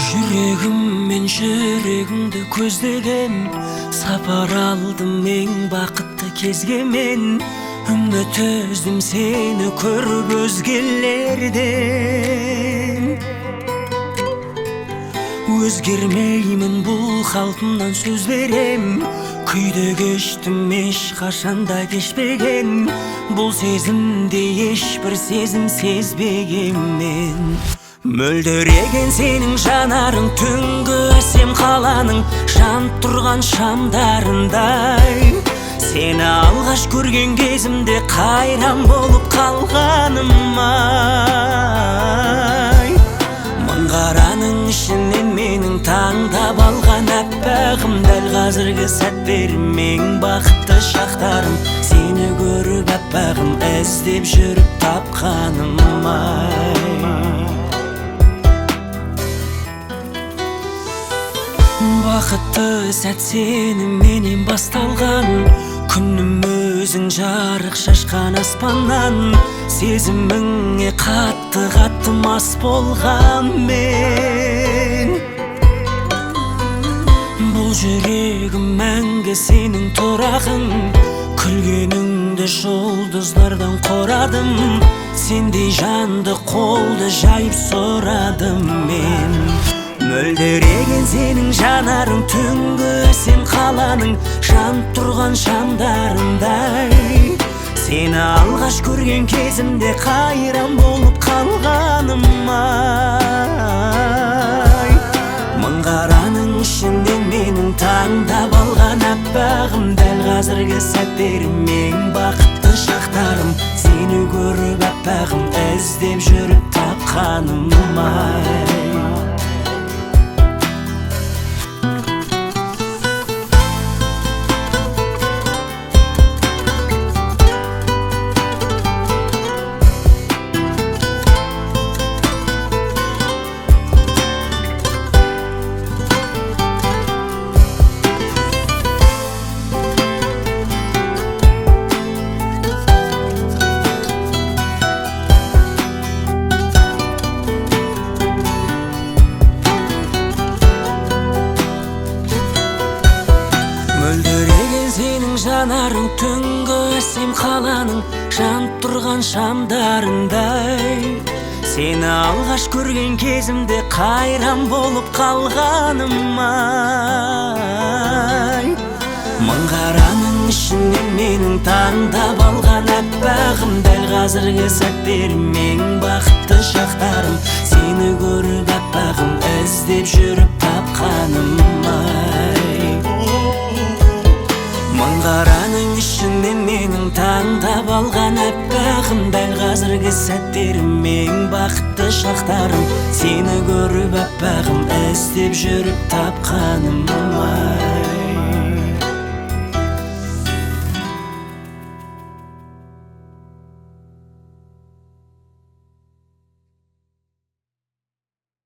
Жүрегім мен жүрегіңді көздеген, сапар алдым ең бақытты кезге мен. Үміт үздім сені көріп өзгелерден. Өзгермеймін бұл қалпымнан сөз берем, күйде кештім ешқашанда кешпеген. Бұл сезімде ешбір сезім сезбеген мен. Мөлдіреген сенің жанарың, түнгі әсем қаланың жанып тұрған шамдарындай. Сені алғаш көрген кезімде қайран болып қалғаным ай. Мың қараның ішінен менің таңдап алған әппағым, дәл қазіргі сәттерім ең бақытты шақтарым. Сені көріп әппағым, іздеп жүріп тапқаным ай. Бақытты сәт сеніменен басталған, күнім өзің жарық шашқан аспаннан. Сезіміңе қатты мас болған мен. Бұл жүрегім мәңгі сенің тұрағың, күлгеніңді жұлдыздардан қорадым. Сендей жанды қолды жайып сұрадым мен. Мөлдіреген сенің жанарың, түнгі әсем қаланың жанып тұрған шамдарындай. Сені алғаш көрген кезімде қайран болып қалғаным ай. Мың қараның ішінде менің таңдап алған әппағым, дәл қазіргі сәттерім ең бақытты шақтарым. Сені көріп әппағым, іздеп жүріп тапқаным ай. Мөлдіреген сенің жанарың, түнгі әсем қаланың жанып тұрған шамдарындай. Сені алғаш көрген кезімде қайран болып қалғаным ай. Мың қараның ішінен менің таңдап алған әппағым, дәл қазіргі сәттерім ең бақытты шақтарым. Сені көріп әппағым, іздеп жүріп тапқаным ай. Мың қараның ішінен менің таңдап алған әппағым, дәл қазіргі сәттерім ең бақытты шақтарым. Сені көріп әппағым, іздеп жүріп тапқаным